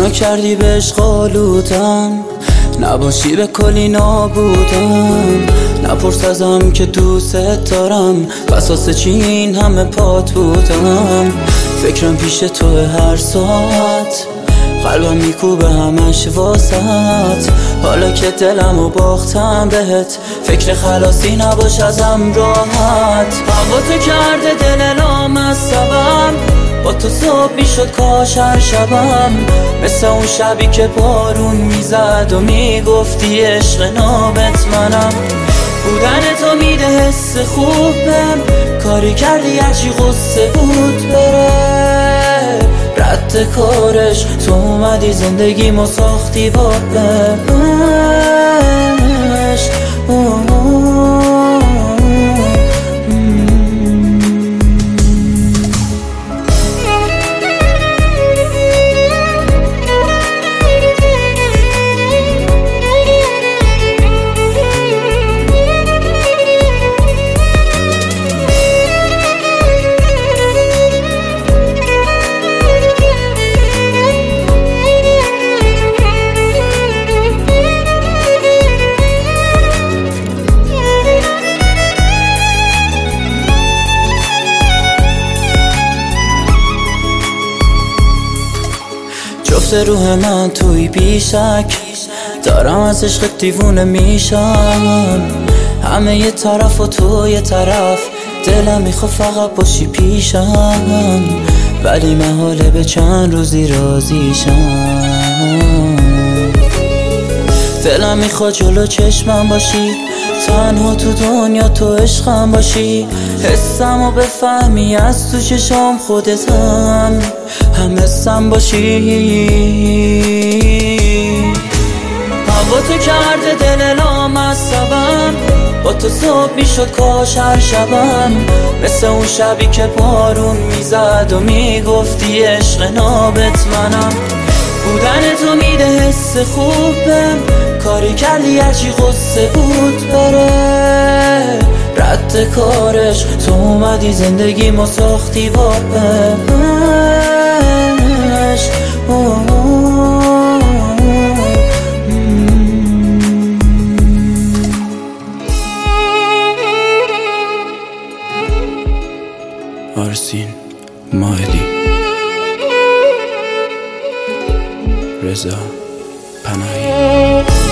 نکردی بهش قالودم، نباشی به کلی نابودم. نپرس ازم که دوست دارم، بساسه چی این همه پات بودم. فکرم پیش تو هر ساعت، قلبم میکوبه همش واسط. حالا که دلمو باختم بهت، فکر خلاصی نباش ازم راحت. هوا تو کرده دل لامصبم، با تو صبح میشد کاش هر شبم. مثل اون شبی که بارون میزد و میگفتی عشق نابت منم. بودن تو میده حس خوب بهم، کاری کردی هرچی غصه بود بره. رد کارش تو اومدی زندگیمو ساختی با عشق. جفت روح من توی بیشک، دارم از عشق دیوونه میشم. همه یه طرف و تو یه طرف، دلم میخواد فقط باشی پیشم. ولی محاله به چند روزی راضیشم. دلم میخواد جلو چشمم باشی، تنها تو دنیا تو عشقم باشی. حسمو بفهمی از تو چشام خودتم، هم حسم باشی. هوا تو کرده دل لامصبم، با تو صبح میشد کاش هر شبم. مثل اون شبی که بارون میزد و میگفتی عشق نابت منم. بودن تو میده حس خوب بهم، کاری کردی هرچی غصه بود بره. رد کارش تو اومدی زندگیمو ساختی با عشق. آرسین ماهدی، رضا پناهی.